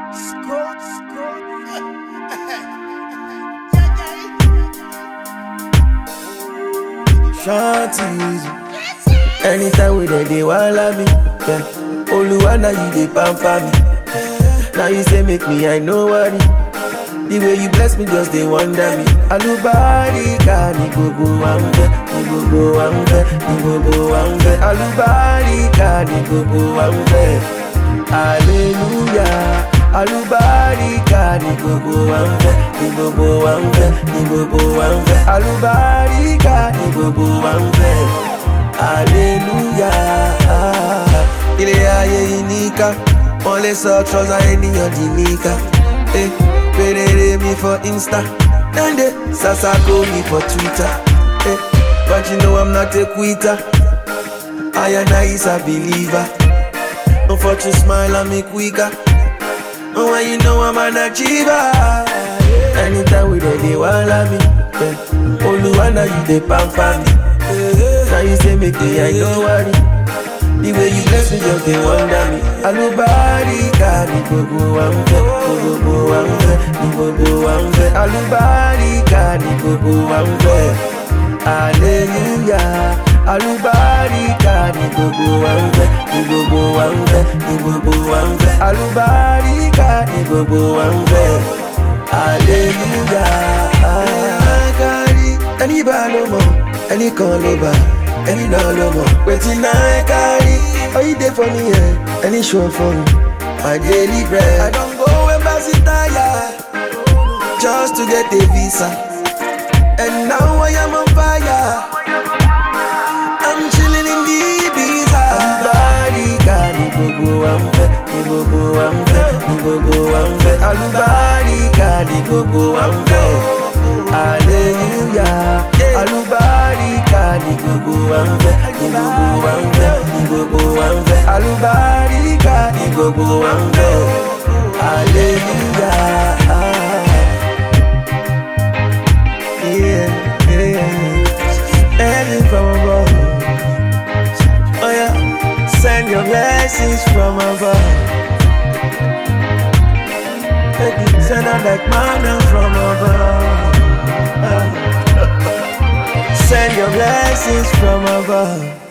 Shanties. Anytime we dey wala me, yeah. Oluwana you dey pamper me. Now you say make me, I no worry. The way you bless me just dey wonder me. Alubarika ni gbogbo wa nfẹ́, ni gbogbo wa nfẹ́, ni gbogbo wa nfẹ́. Alubarika ni gbogbo wa nfẹ́. Hallelujah. Alubarika ni gbogbo wa nfẹ́, ni gbogbo wa nfẹ́, ni gbogbo wa nfẹ́. Alubarika ni gbogbo wa nfẹ́. Hallelujah. Ilé ayé yìí níkà, wọ́n lè sọ trouser ènìyàn di níkà. Perere me for Insta, then they Sasako me for Twitter. But you know I'm not a quitter. I and I is a believer. Don't for you smile and make quicker. Oh, when you know I'm an achiever. Anytime we dey wala me, Oluwana you dey pamper me. Now you say make me, I don't worry. The way you bless me just dey wonder me. Alubarika ni gbogbo wa nfẹ́, ni gbogbo wa nfẹ́, ni gbogbo wa nfẹ́. Alubarika ni gbogbo wa nfẹ́. Hallelujah. Alubarika ni gbogbo wa nfẹ́, ni gbogbo wa nfẹ́, ni gbogbo wa nfẹ́. Alubarika ni gbogbo wa nfẹ́. Hallelujah. Ẹni bá ló mọ̀, ẹni kan ló bá. Any dollar more, waiting I carry. Oh, you there for me, yeah? Any show for me, my daily bread. I don't go embassy tire, just to get a visa. And now I am on fire. I'm chilling in the Ibiza. Alubarika ni gbogbo wa nfẹ́, ni gbogbo wa nfẹ́, ni gbogbo wa nfẹ́. Alubarika ni gbogbo wa nfẹ́. Hallelujah. Alubarika ni gbogbo wa nfẹ́, ni gbogbo wa nfẹ́, ni gbogbo wa nfẹ́. Alubarika ni gbogbo wa nfẹ́. Hallelujah. Yeah, yeah. Heaven from above. Oh yeah, send your blessings from above. Send out that manna from above. Send your blessings from above.